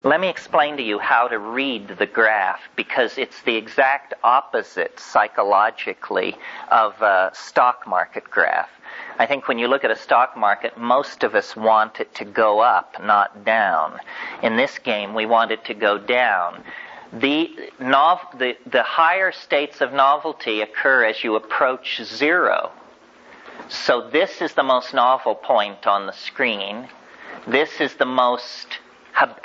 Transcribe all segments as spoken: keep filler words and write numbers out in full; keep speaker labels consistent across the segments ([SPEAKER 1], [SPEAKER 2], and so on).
[SPEAKER 1] Let me explain to you how to read the graph, because it's the exact opposite psychologically of a stock market graph. I think when you look at a stock market, most of us want it to go up, not down. In this game, we want it to go down. The, nov- the, the higher states of novelty occur as you approach zero. So this is the most novel point on the screen. This is the most hab-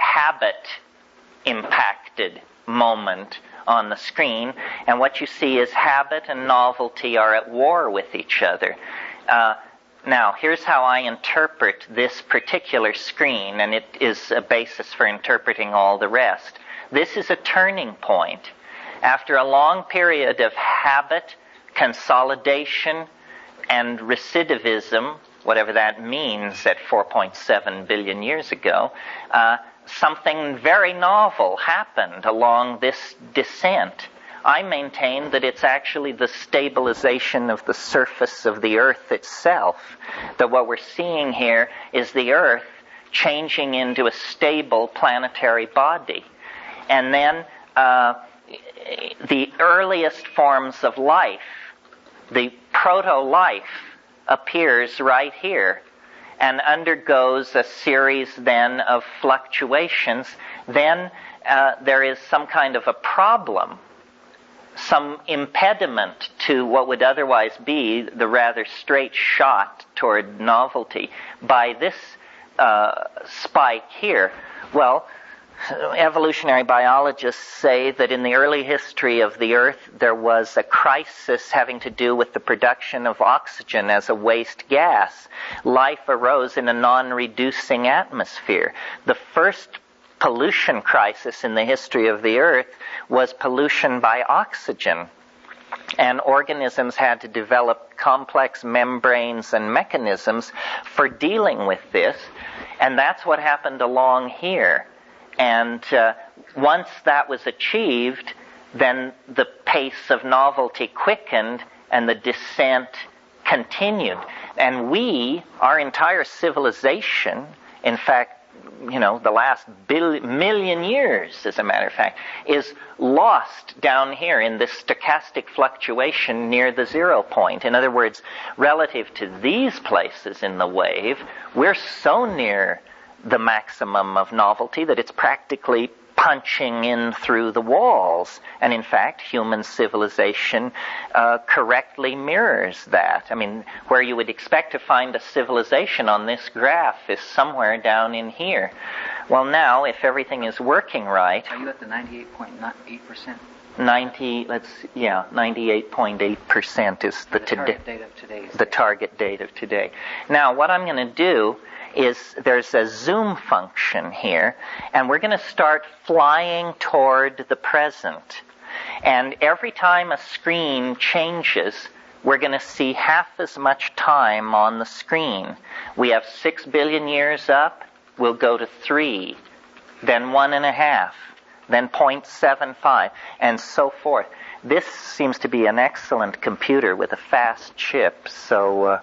[SPEAKER 1] habit-impacted moment on the screen. And what you see is habit and novelty are at war with each other. Uh, now, here's how I interpret this particular screen, and it is a basis for interpreting all the rest. This is a turning point. After a long period of habit, consolidation, and recidivism, whatever that means at four point seven billion years ago, uh, something very novel happened along this descent. I maintain that it's actually the stabilization of the surface of the Earth itself. That what we're seeing here is the Earth changing into a stable planetary body. And then uh, the earliest forms of life, the proto-life, appears right here and undergoes a series then of fluctuations. Then uh, there is some kind of a problem, some impediment to what would otherwise be the rather straight shot toward novelty by this uh, spike here. Well, evolutionary biologists say that in the early history of the Earth, there was a crisis having to do with the production of oxygen as a waste gas. Life arose in a non-reducing atmosphere. The first pollution crisis in the history of the Earth was pollution by oxygen. And organisms had to develop complex membranes and mechanisms for dealing with this. And that's what happened along here. And uh, once that was achieved, then the pace of novelty quickened and the descent continued. And we, our entire civilization, in fact, you know, the last billion, million years, as a matter of fact, is lost down here in this stochastic fluctuation near the zero point. In other words, relative to these places in the wave, we're so near the maximum of novelty that it's practically punching in through the walls. And in fact, human civilization uh, correctly mirrors that. I mean, where you would expect to find a civilization on this graph is somewhere down in here. Well, now, if everything is working right...
[SPEAKER 2] Are you at the ninety-eight point eight percent?
[SPEAKER 1] ninety, let's, yeah, ninety-eight point eight percent is the,
[SPEAKER 2] the
[SPEAKER 1] today,
[SPEAKER 2] target date of today.
[SPEAKER 1] The target date of today. Now, what I'm going to do is there's a zoom function here, and we're going to start flying toward the present. And every time a screen changes, we're going to see half as much time on the screen. We have six billion years up, we'll go to three, then one and a half, then zero point seven five, and so forth. This seems to be an excellent computer with a fast chip, so... Uh,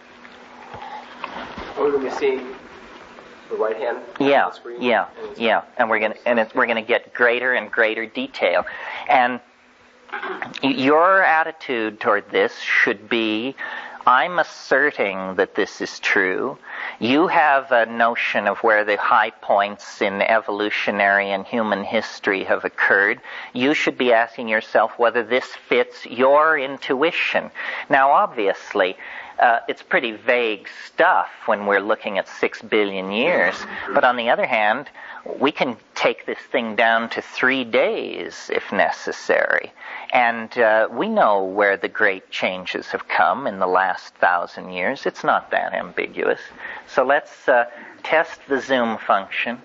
[SPEAKER 3] We're going to be seeing the right hand
[SPEAKER 1] yeah,
[SPEAKER 3] on the screen.
[SPEAKER 1] Yeah,
[SPEAKER 3] and
[SPEAKER 1] yeah, and we're going to and it's, we're going to get greater and greater detail. And your attitude toward this should be, I'm asserting that this is true. You have a notion of where the high points in evolutionary and human history have occurred. You should be asking yourself whether this fits your intuition. Now, obviously, Uh, it's pretty vague stuff when we're looking at six billion years. But on the other hand, we can take this thing down to three days if necessary. And uh, we know where the great changes have come in the last thousand years. It's not that ambiguous. So let's uh, test the zoom function.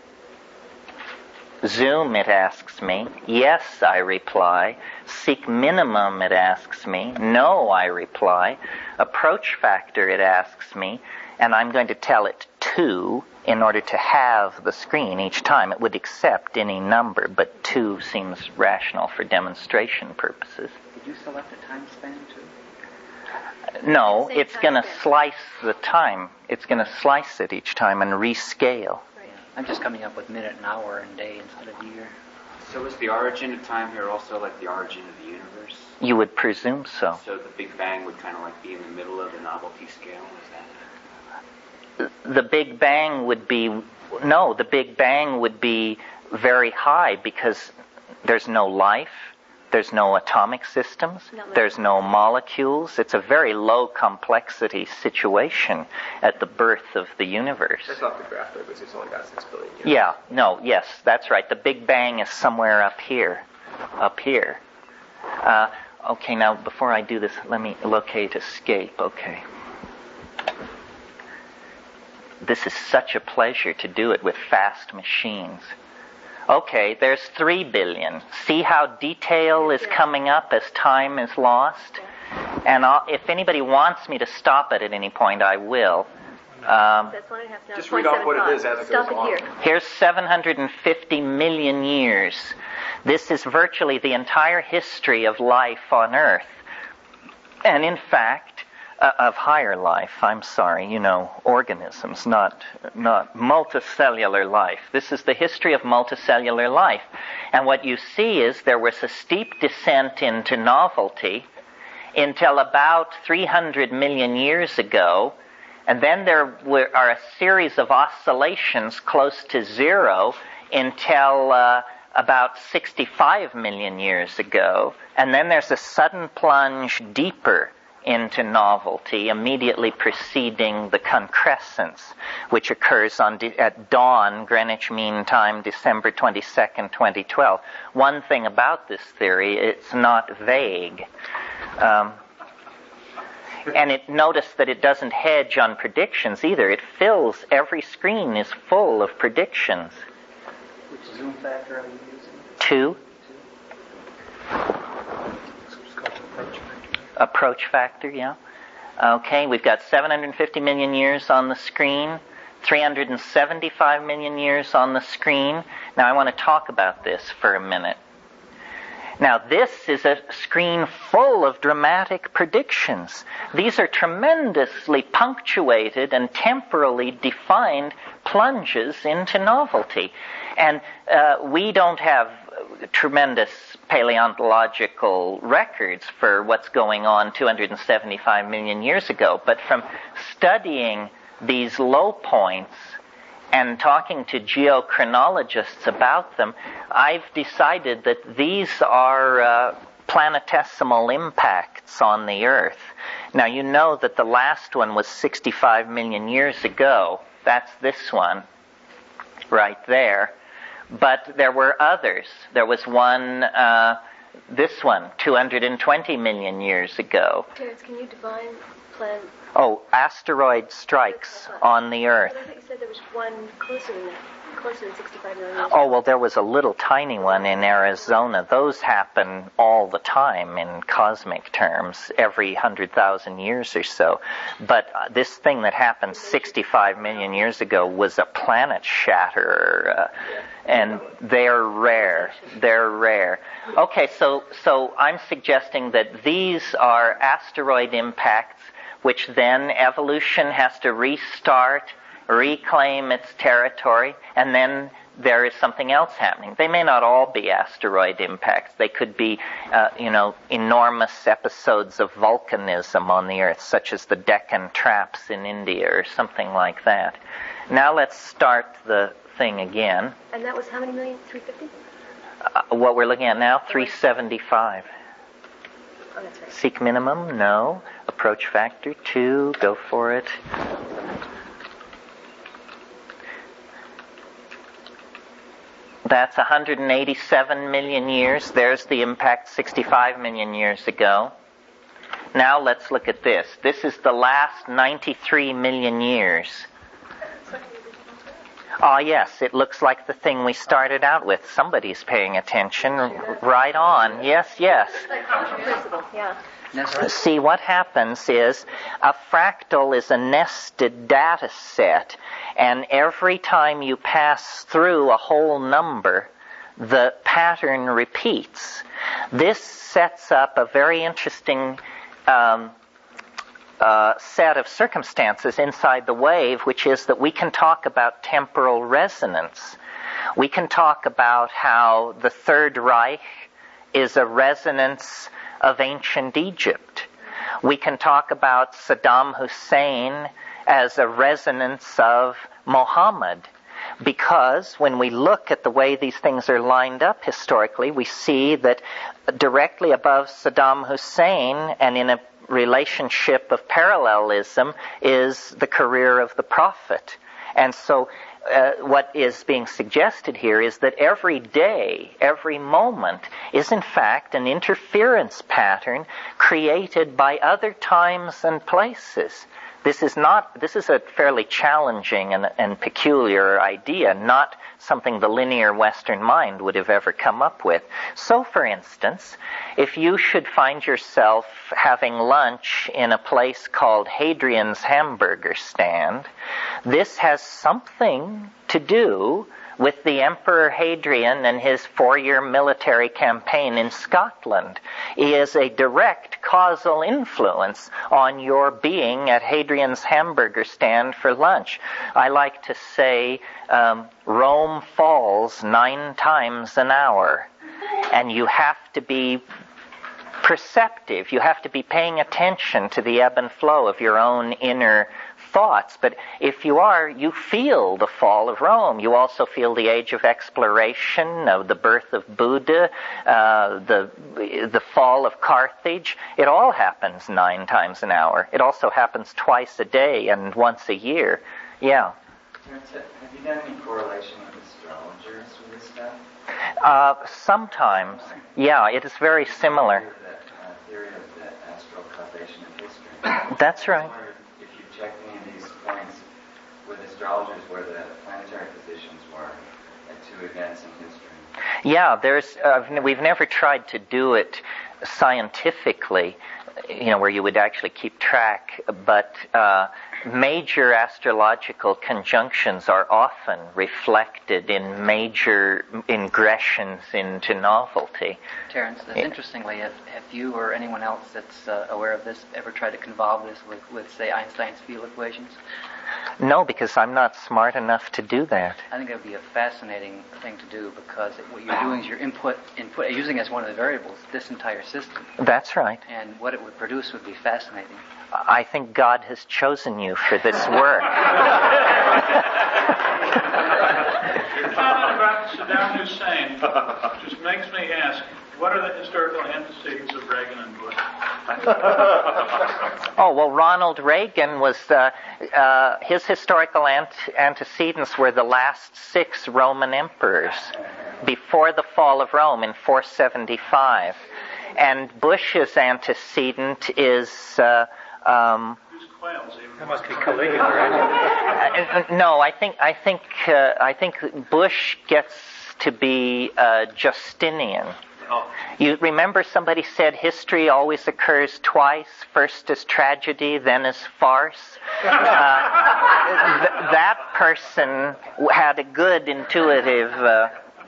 [SPEAKER 1] Zoom, it asks me. Yes, I reply. Seek minimum, it asks me. No, I reply. Approach factor, it asks me. And I'm going to tell it two in order to have the screen each time. It would accept any number, but two seems rational for demonstration purposes.
[SPEAKER 2] Did you select a time span too?
[SPEAKER 1] No, it's going to slice the time. It's going to slice it each time and rescale.
[SPEAKER 2] I
[SPEAKER 4] I'm just coming up with minute and hour and day instead of year.
[SPEAKER 5] So is the origin of time here also like the origin of the universe?
[SPEAKER 1] You would presume so.
[SPEAKER 5] So the Big Bang would kind of like be in the middle of the novelty scale, is that?
[SPEAKER 1] The Big Bang would be, no, the Big Bang would be very high because there's no life, there's no atomic systems, there's no molecules. It's a very low complexity situation at the birth of the universe.
[SPEAKER 3] That's off the graph there, because it's only got six billion years.
[SPEAKER 1] Yeah, no, yes, that's right. The Big Bang is somewhere up here, up here. Uh, okay, now before I do this, let me locate escape. Okay. This is such a pleasure to do it with fast machines. Okay, there's three billion. See how detail is coming up as time is lost? And I'll, if anybody wants me to stop it at any point, I will. Um,
[SPEAKER 2] That's one and a half now.
[SPEAKER 3] Just read off what it is as it
[SPEAKER 2] Stop
[SPEAKER 3] goes along.
[SPEAKER 2] it here.
[SPEAKER 1] Here's seven hundred fifty million years. This is virtually the entire history of life on Earth. And in fact, uh, of higher life, I'm sorry, you know, organisms, not not multicellular life. This is the history of multicellular life. And what you see is there was a steep descent into novelty until about three hundred million years ago, and then there were, are a series of oscillations close to zero until uh, about sixty-five million years ago, and then there's a sudden plunge deeper into novelty immediately preceding the concrescence, which occurs on de- at dawn, Greenwich Mean Time, December twenty-second, twenty twelve. One thing about this theory, it's not vague. Um, and it notice that it doesn't hedge on predictions either. It fills, every screen is full of predictions.
[SPEAKER 4] Which zoom factor are you using?
[SPEAKER 1] Two. Approach factor, yeah. Okay, we've got seven hundred fifty million years on the screen, three hundred seventy-five million years on the screen. Now I want to talk about this for a minute. Now this is a screen full of dramatic predictions. These are tremendously punctuated and temporally defined plunges into novelty. And uh, we don't have tremendous paleontological records for what's going on two hundred seventy-five million years ago, but from studying these low points and talking to geochronologists about them, I've decided that these are uh, planetesimal impacts on the Earth. Now, you know that the last one was sixty-five million years ago. That's this one right there. But there were others. There was one, uh, this one, two hundred twenty million years ago.
[SPEAKER 2] Terence, can you define plan?
[SPEAKER 1] Oh, asteroid strikes on the Earth.
[SPEAKER 2] But I thought you said there was one closer than that, closer than sixty-five million years.
[SPEAKER 1] Oh, well, there was a little tiny one in Arizona. Those happen all the time in cosmic terms, every one hundred thousand years or so. But uh, this thing that happened sixty-five million years ago was a planet shatterer, uh, and they're rare. They're rare. Okay, so so I'm suggesting that these are asteroid impacts, which then evolution has to restart, reclaim its territory, and then there is something else happening. They may not all be asteroid impacts. They could be, uh, you know, enormous episodes of volcanism on the Earth, such as the Deccan Traps in India or something like that. Now let's start the thing again.
[SPEAKER 2] And that was how many million? three hundred fifty?
[SPEAKER 1] Uh, what we're looking at now, three seventy-five.
[SPEAKER 2] Oh, that's right.
[SPEAKER 1] Seek minimum, no. Approach factor, two, go for it. That's one hundred eighty-seven million years. There's the impact sixty-five million years ago. Now let's look at this. This is the last ninety-three million years. Ah, yes, it looks like the thing we started out with. Somebody's paying attention. Right on. Yes, yes.
[SPEAKER 2] Principle, yeah.
[SPEAKER 1] See, what happens is a fractal is a nested data set, and every time you pass through a whole number, the pattern repeats. This sets up a very interesting um, uh, set of circumstances inside the wave, which is that we can talk about temporal resonance. We can talk about how the Third Reich is a resonance of ancient Egypt. We can talk about Saddam Hussein as a resonance of Mohammed. Because when we look at the way these things are lined up historically, we see that directly above Saddam Hussein and in a relationship of parallelism is the career of the Prophet. And so uh, what is being suggested here is that every day, every moment is in fact an interference pattern created by other times and places. This is not, this is a fairly challenging and, and peculiar idea, not something the linear Western mind would have ever come up with. So, for instance, if you should find yourself having lunch in a place called Hadrian's Hamburger Stand, this has something to do with the Emperor Hadrian and his four-year military campaign in Scotland. He is a direct causal influence on your being at Hadrian's Hamburger Stand for lunch. I like to say um, Rome falls nine times an hour, and you have to be perceptive. You have to be paying attention to the ebb and flow of your own inner thoughts. But if you are, you feel the fall of Rome. You also feel the age of exploration, of the birth of Buddha, uh, the the fall of Carthage. It all happens nine times an hour. It also happens twice a day and once a year. Yeah.
[SPEAKER 6] Have you done any correlation with astrologers with this stuff?
[SPEAKER 1] Uh, sometimes. Yeah, it is very similar.
[SPEAKER 6] That uh, theory of the astral causation of history.
[SPEAKER 1] That's right.
[SPEAKER 6] If you check any of these points with astrologers where the planetary positions were at two events in history.
[SPEAKER 1] Yeah, there's. Uh, we've never tried to do it scientifically, you know, where you would actually keep track, but uh, major astrological conjunctions are often reflected in major ingressions into novelty.
[SPEAKER 4] Terence,
[SPEAKER 1] Yeah.
[SPEAKER 4] interestingly, have, have you or anyone else that's uh, aware of this ever tried to convolve this with, with, say, Einstein's field equations?
[SPEAKER 1] No, because I'm not smart enough to do that.
[SPEAKER 4] I think it would be a fascinating thing to do because it, what you're doing is you're input, input, using as one of the variables this entire system.
[SPEAKER 1] That's right.
[SPEAKER 4] And what it would produce would be fascinating.
[SPEAKER 1] I think God has chosen you for this work.
[SPEAKER 7] Your comment about Saddam Hussein just makes me ask, what are the historical antecedents of Reagan and Bush?
[SPEAKER 1] Oh, well, Ronald Reagan was, uh, uh, his historical ant- antecedents were the last six Roman emperors before the fall of Rome in four seventy-five. And Bush's antecedent is... Uh, um,
[SPEAKER 7] That
[SPEAKER 3] must be Caligula, right?
[SPEAKER 1] uh, no, I think I think uh, I think Bush gets to be uh, Justinian.
[SPEAKER 7] Oh.
[SPEAKER 1] You remember somebody said history always occurs twice, first as tragedy, then as farce? Uh, th- that person had a good intuitive... Uh...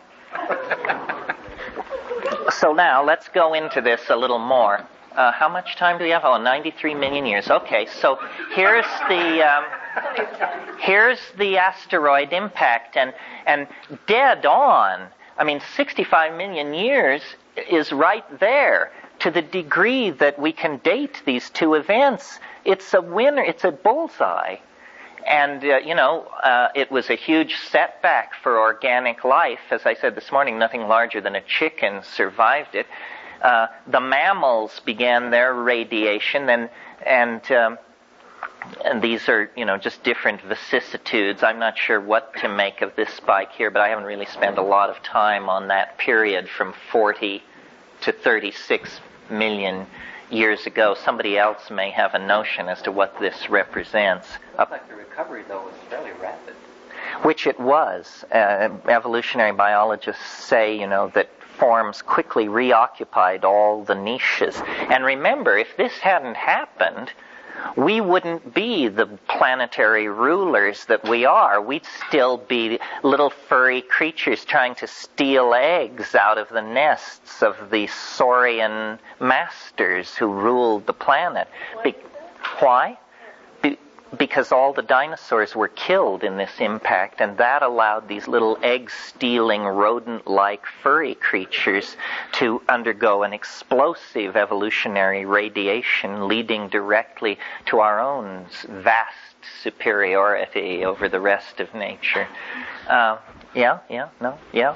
[SPEAKER 1] So now, let's go into this a little more. Uh, how much time do we have? Oh, ninety-three million years. Okay, so here's the... Um, here's the asteroid impact, and, and dead on... I mean, sixty-five million years is right there. To the degree that we can date these two events, it's a winner, it's a bullseye. And, uh, you know, uh, it was a huge setback for organic life. As I said this morning, nothing larger than a chicken survived it. Uh, the mammals began their radiation, and, and um, And these are, you know, just different vicissitudes. I'm not sure what to make of this spike here, but I haven't really spent a lot of time on that period from forty to thirty-six million years ago. Somebody else may have a notion as to what this represents.
[SPEAKER 4] It looks like the recovery, though, was fairly rapid.
[SPEAKER 1] Which it was. Uh, evolutionary biologists say, you know, that forms quickly reoccupied all the niches. And remember, if this hadn't happened, we wouldn't be the planetary rulers that we are. We'd still be little furry creatures trying to steal eggs out of the nests of the saurian masters who ruled the planet.
[SPEAKER 8] What,
[SPEAKER 1] Be- Why? Be- because all the dinosaurs were killed in this impact, and that allowed these little egg-stealing, rodent-like furry creatures to undergo an explosive evolutionary radiation leading directly to our own vast superiority over the rest of nature. Uh, yeah, yeah, no, yeah.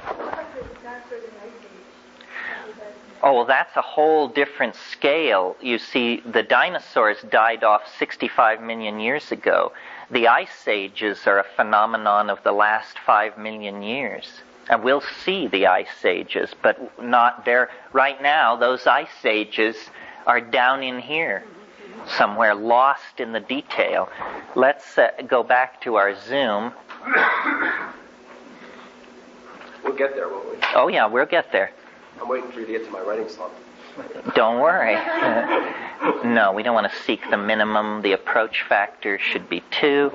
[SPEAKER 1] Oh, well, that's a whole different scale. You see, the dinosaurs died off sixty-five million years ago. The ice ages are a phenomenon of the last five million years. And we'll see the ice ages, but not there. Right now, those ice ages are down in here, somewhere lost in the detail. Let's uh, go back to our Zoom.
[SPEAKER 8] We'll get there, won't we?
[SPEAKER 1] Oh, yeah, we'll get there.
[SPEAKER 8] I'm waiting for you to get to my writing slump.
[SPEAKER 1] Don't worry. Uh, no, we don't want to seek the minimum. The approach factor should be two.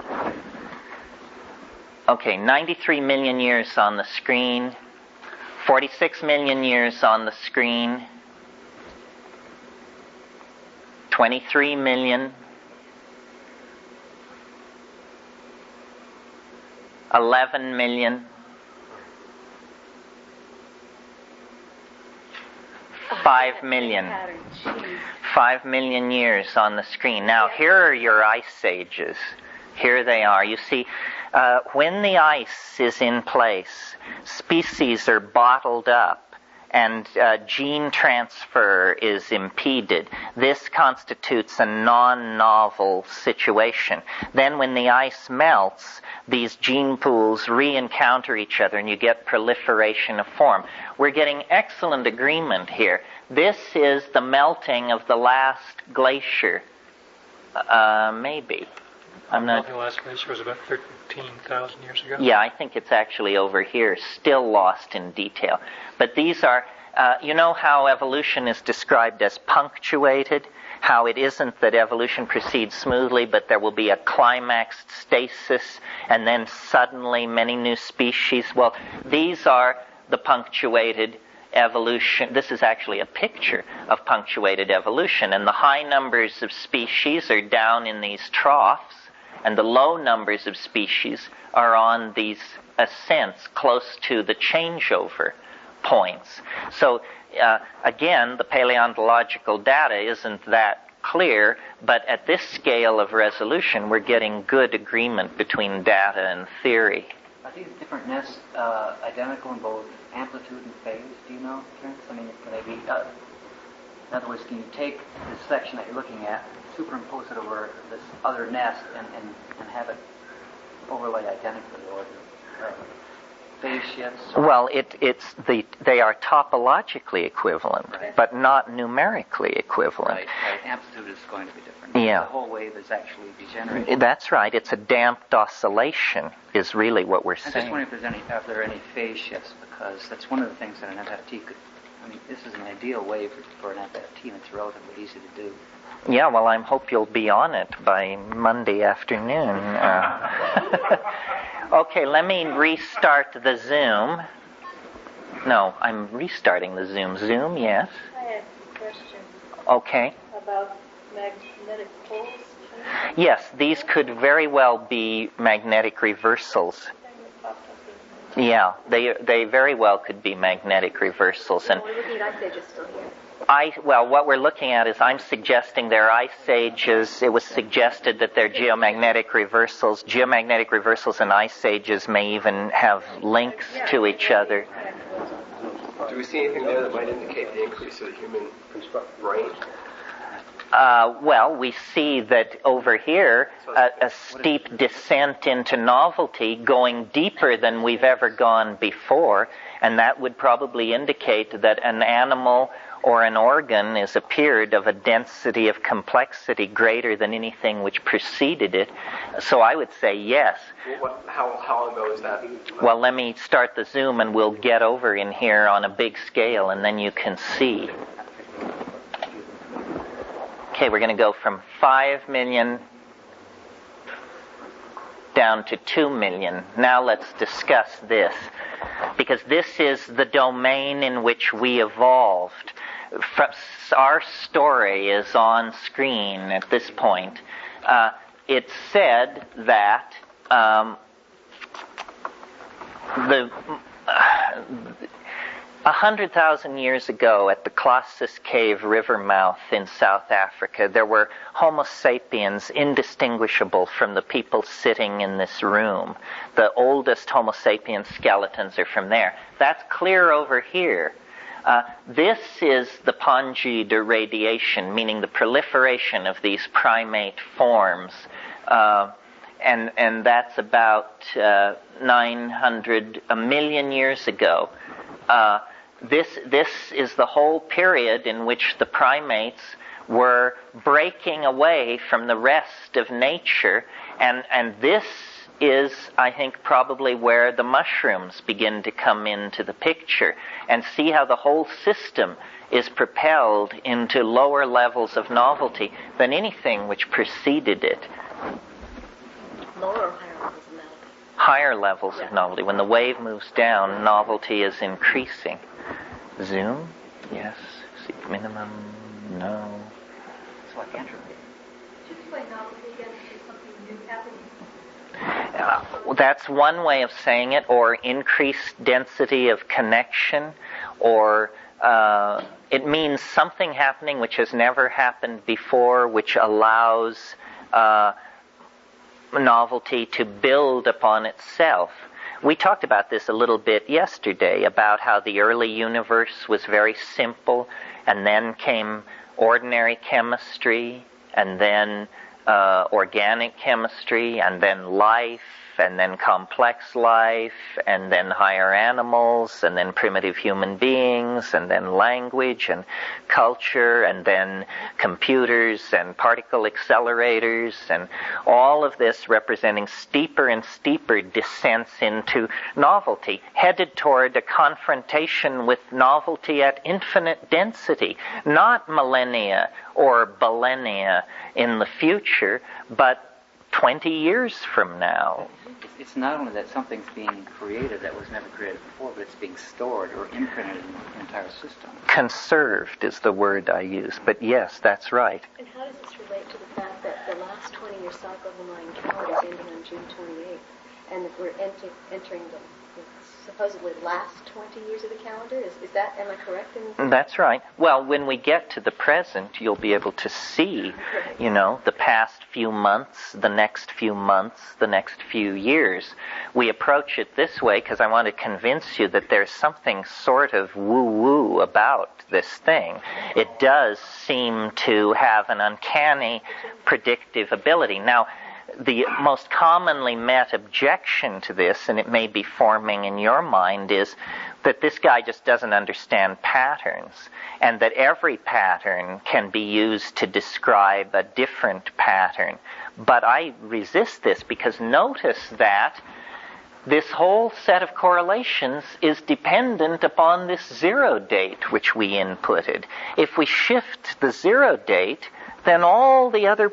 [SPEAKER 1] Okay, ninety-three million years on the screen. forty-six million years on the screen. twenty-three million. eleven million. Five million. Five million years on the screen. Now, here are your ice ages. Here they are. You see, uh, when the ice is in place, species are bottled up and uh, gene transfer is impeded. This constitutes a non-novel situation. Then when the ice melts, these gene pools re-encounter each other and you get proliferation of form. We're getting excellent agreement here. This is the melting of the last glacier. Uh, maybe. I'm not...
[SPEAKER 3] The last glacier was about thirteen thousand years ago.
[SPEAKER 1] Yeah, I think it's actually over here, still lost in detail. But these are, uh, you know how evolution is described as punctuated? How it isn't that evolution proceeds smoothly, but there will be a climaxed stasis, and then suddenly many new species. Well, these are the punctuated evolution. This is actually a picture of punctuated evolution, and the high numbers of species are down in these troughs, and the low numbers of species are on these ascents close to the changeover points. So, uh, again, the paleontological data isn't that clear, but at this scale of resolution, we're getting good agreement between data and theory.
[SPEAKER 4] Are these different nests uh, identical in both amplitude and phase? Do you know, Terence? I mean, can they be... Uh, in other words, can you take this section that you're looking at, superimpose it over this other nest, and, and, and have it overlay identically, or uh, phase shifts?
[SPEAKER 1] Well, it, it's the they are topologically equivalent,
[SPEAKER 4] right,
[SPEAKER 1] but not numerically equivalent.
[SPEAKER 4] Right, right. Amplitude is going to be different.
[SPEAKER 1] Yeah.
[SPEAKER 4] The whole wave is actually degenerating.
[SPEAKER 1] That's right. It's a damped oscillation is really what we're
[SPEAKER 4] I'm
[SPEAKER 1] saying.
[SPEAKER 4] just wondering if there's any, if there are any phase shifts, because that's one of the things that an F F T could... I mean, this is an ideal way for, for an F F T, and it's relatively easy to do.
[SPEAKER 1] Yeah, well, I hope you'll be on it by Monday afternoon. Uh, okay, let me restart the Zoom. No, I'm restarting the Zoom. Zoom, yes?
[SPEAKER 9] I have a question.
[SPEAKER 1] Okay.
[SPEAKER 9] About magnetic poles.
[SPEAKER 1] Yes, these could very well be magnetic reversals. Yeah, they they very well could be magnetic reversals. And
[SPEAKER 9] we're looking at ice ages still here.
[SPEAKER 1] I, well, what we're looking at is I'm suggesting they're ice ages. It was suggested that they're geomagnetic reversals. Geomagnetic reversals and ice ages may even have links to each other.
[SPEAKER 8] Do we see anything there that might indicate the increase of the human brain?
[SPEAKER 1] Uh, well, we see that over here, a, a steep descent into novelty going deeper than we've ever gone before, and that would probably indicate that an animal or an organ is appeared of a density of complexity greater than anything which preceded it. So I would say yes.
[SPEAKER 8] Well, what, how, how long ago is that?
[SPEAKER 1] Well, let me start the Zoom and we'll get over in here on a big scale and then you can see. Okay, we're going to go from five million down to two million. Now let's discuss this, because this is the domain in which we evolved. from, our story is on screen at this point. Uh, it said that um, the uh, a hundred thousand years ago at the Colossus Cave river mouth in South Africa, there were Homo sapiens indistinguishable from the people sitting in this room. The oldest Homo sapiens skeletons are from there. That's clear over here. Uh, this is the Panjid radiation, meaning the proliferation of these primate forms. Uh, and, and that's about uh, nine hundred, a million years ago. Uh, this, this is the whole period in which the primates were breaking away from the rest of nature, and, and this is, I think, probably where the mushrooms begin to come into the picture, and see how the whole system is propelled into lower levels of novelty than anything which preceded it.
[SPEAKER 9] Lower or higher levels of novelty?
[SPEAKER 1] Higher levels
[SPEAKER 9] Yeah.
[SPEAKER 1] of novelty. When the wave moves down, novelty is increasing. Zoom? Yes. Seek minimum? No.
[SPEAKER 4] It's like entropy.
[SPEAKER 9] Should you explain novelty again? Is something new happening?
[SPEAKER 1] Uh, well, that's one way of saying it, or increased density of connection, or uh, it means something happening which has never happened before, which allows uh, novelty to build upon itself. We talked about this a little bit yesterday, about how the early universe was very simple, and then came ordinary chemistry, and then uh, organic chemistry, and then life, and then complex life, and then higher animals, and then primitive human beings, and then language and culture, and then computers and particle accelerators, and all of this representing steeper and steeper descents into novelty, headed toward a confrontation with novelty at infinite density, not millennia or billennia in the future, but twenty years from now.
[SPEAKER 4] It's not only that something's being created that was never created before, but it's being stored or imprinted in the entire system.
[SPEAKER 1] Conserved is the word I use, but yes, that's right.
[SPEAKER 9] And how does this relate to the fact that the last twenty-year cycle of the Mayan calendar is ending on June twenty-eighth, and that we're ent- entering the, the supposedly last twenty years of the calendar? Is, is that, am I correct in
[SPEAKER 1] That's right. Well, when we get to the present, you'll be able to see, you know, the past few months, the next few months, the next few years. We approach it this way because I want to convince you that there's something sort of woo-woo about this thing. It does seem to have an uncanny predictive ability. Now, the most commonly met objection to this, and it may be forming in your mind, is that this guy just doesn't understand patterns, and that every pattern can be used to describe a different pattern. But I resist this because notice that this whole set of correlations is dependent upon this zero date which we inputted. If we shift the zero date, then all the other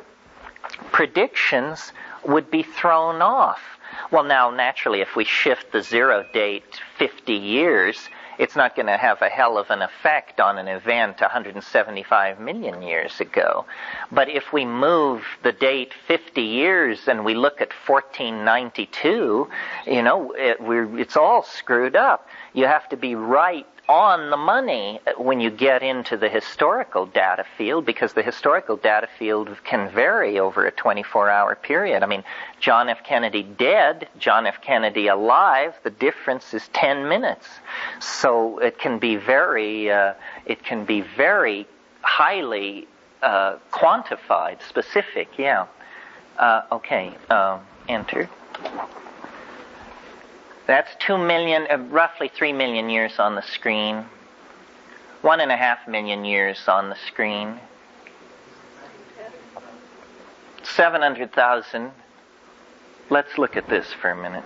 [SPEAKER 1] predictions would be thrown off. Well, now, naturally, if we shift the zero date fifty years, it's not going to have a hell of an effect on an event one hundred seventy-five million years ago. But if we move the date fifty years and we look at fourteen ninety-two, you know, it, we're, it's all screwed up. You have to be right on the money when you get into the historical data field, because the historical data field can vary over a twenty-four hour period. I mean, John F. Kennedy dead, John F. Kennedy alive, the difference is ten minutes. So it can be very, uh, it can be very highly uh, quantified, specific, yeah. Uh, okay, uh, enter. That's two million, uh, roughly three million years on the screen. One and a half million years on the screen. Seven hundred thousand. Let's look at this for a minute.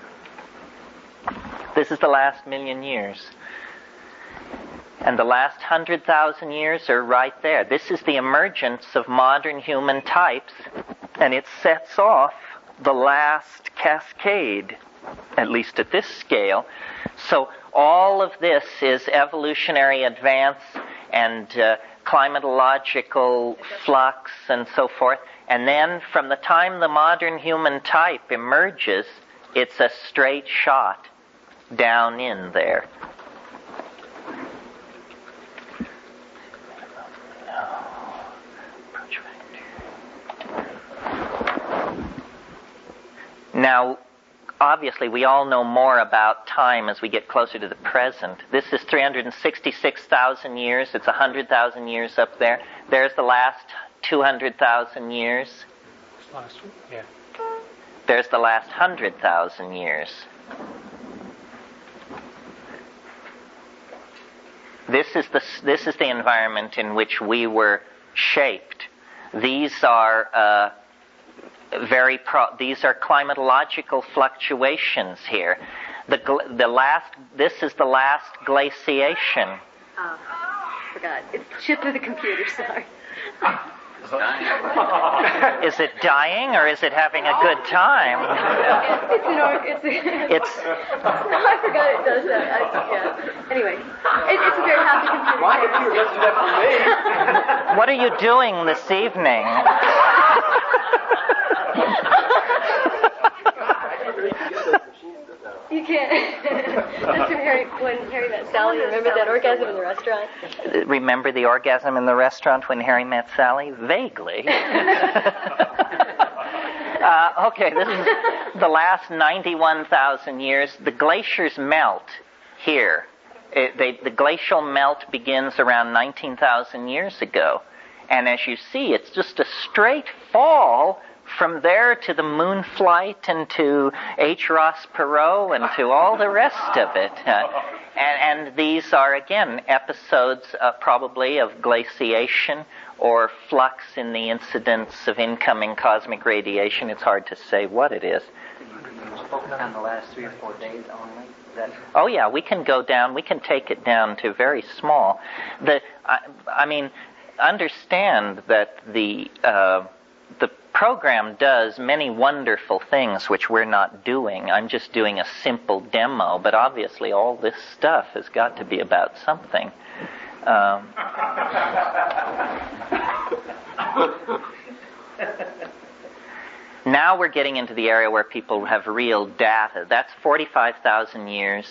[SPEAKER 1] This is the last million years. And the last hundred thousand years are right there. This is the emergence of modern human types, and it sets off the last cascade, at least at this scale. So all of this is evolutionary advance and uh, climatological flux and so forth. And then from the time the modern human type emerges, it's a straight shot down in there. Now, obviously, we all know more about time as we get closer to the present. This is three hundred sixty-six thousand years. It's one hundred thousand years up there. There's the last two hundred thousand years.
[SPEAKER 3] Last one? Yeah.
[SPEAKER 1] There's the last one hundred thousand years. This is the this is the environment in which we were shaped. These are uh, very pro- these are climatological fluctuations here. The gl- the last this is the last glaciation.
[SPEAKER 9] Oh, forgot. It's chipped with the computer. Sorry.
[SPEAKER 1] Is it dying or is it having a good time?
[SPEAKER 9] It's, it's an or, it's, a,
[SPEAKER 1] It's.
[SPEAKER 9] No, I forgot it does that. I, yeah. Anyway, it, it's a very happy computer.
[SPEAKER 8] My computer doesn't do that for me.
[SPEAKER 1] What are you doing this evening?
[SPEAKER 9] You can't. That's when Harry, when Harry met Sally. Remember that orgasm in the restaurant?
[SPEAKER 1] Remember the orgasm in the restaurant when Harry met Sally? Vaguely. uh, okay, this is the last ninety-one thousand years. The glaciers melt here. It, they, the glacial melt begins around nineteen thousand years ago. And as you see, it's just a straight fall from there to the moon flight and to H. Ross Perot and to all the rest of it. Uh, and, and these are, again, episodes uh, probably of glaciation or flux in the incidence of incoming cosmic radiation. It's hard to say what it is.
[SPEAKER 4] You focus on the last three or four days only? Is that...
[SPEAKER 1] Oh, yeah, we can go down. We can take it down to very small. The, I, I mean, understand that the... Uh, the program does many wonderful things which we're not doing. I'm just doing a simple demo, but obviously all this stuff has got to be about something. Um, now we're getting into the area where people have real data. That's forty-five thousand years.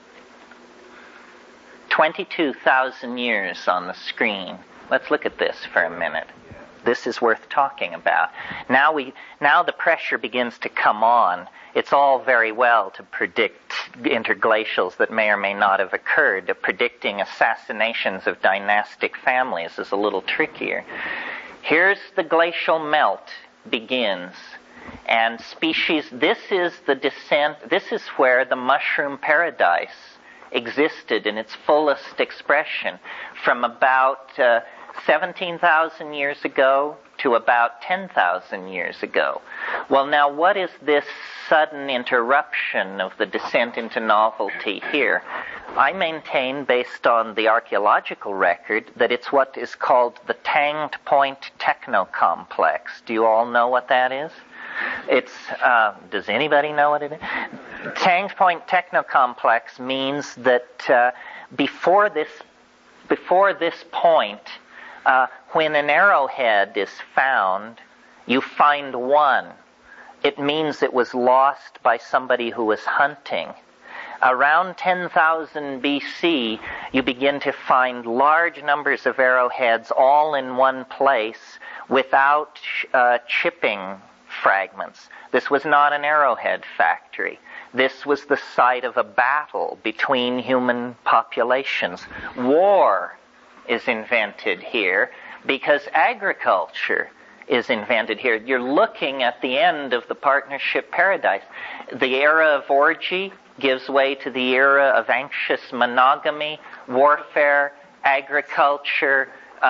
[SPEAKER 1] twenty-two thousand years on the screen. Let's look at this for a minute. This is worth talking about. Now we, now the pressure begins to come on. It's all very well to predict interglacials that may or may not have occurred. Predicting assassinations of dynastic families is a little trickier. Here's the glacial melt begins. And species, this is the descent, this is where the mushroom paradise existed in its fullest expression from about... Uh, seventeen thousand years ago to about ten thousand years ago. Well, now what is this sudden interruption of the descent into novelty here? I maintain, based on the archaeological record, that it's what is called the Tanged Point Technocomplex. Do you all know what that is? It's, uh, does anybody know what it is? Tanged Point Technocomplex means that uh, before this, before this point, Uh, when an arrowhead is found, you find one. It means it was lost by somebody who was hunting. Around ten thousand B C, you begin to find large numbers of arrowheads all in one place without uh, chipping fragments. This was not an arrowhead factory. This was the site of a battle between human populations. War is invented here because agriculture is invented here. You're looking at the end of the partnership paradise. The era of orgy gives way to the era of anxious monogamy, warfare, agriculture,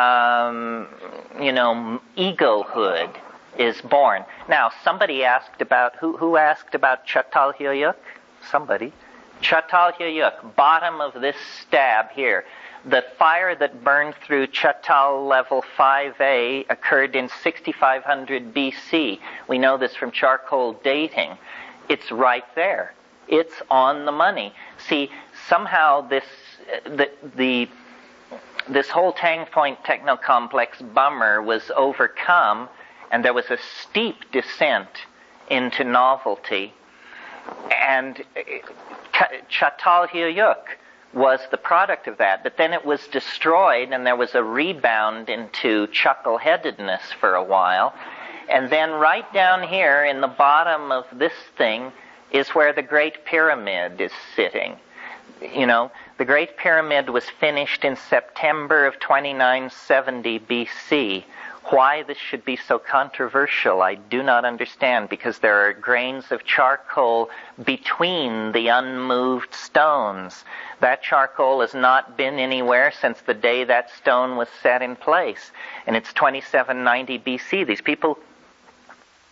[SPEAKER 1] um, you know, egohood is born. Now, somebody asked about, who, who asked about Çatalhöyük? Somebody. Çatalhöyük, bottom of this stab here. The fire that burned through Çatal Level five A occurred in sixty-five hundred B C. We know this from charcoal dating. It's right there. It's on the money. See, somehow this, the, the this whole Tang Point techno-complex bummer was overcome, and there was a steep descent into novelty. And Çatalhöyük was the product of that, but then it was destroyed, and there was a rebound into chuckle-headedness for a while. And then right down here in the bottom of this thing is where the Great Pyramid is sitting. You know, the Great Pyramid was finished in September of twenty-nine seventy B C. Why this should be so controversial, I do not understand, because there are grains of charcoal between the unmoved stones. That charcoal has not been anywhere since the day that stone was set in place. And it's twenty-seven ninety B C. These people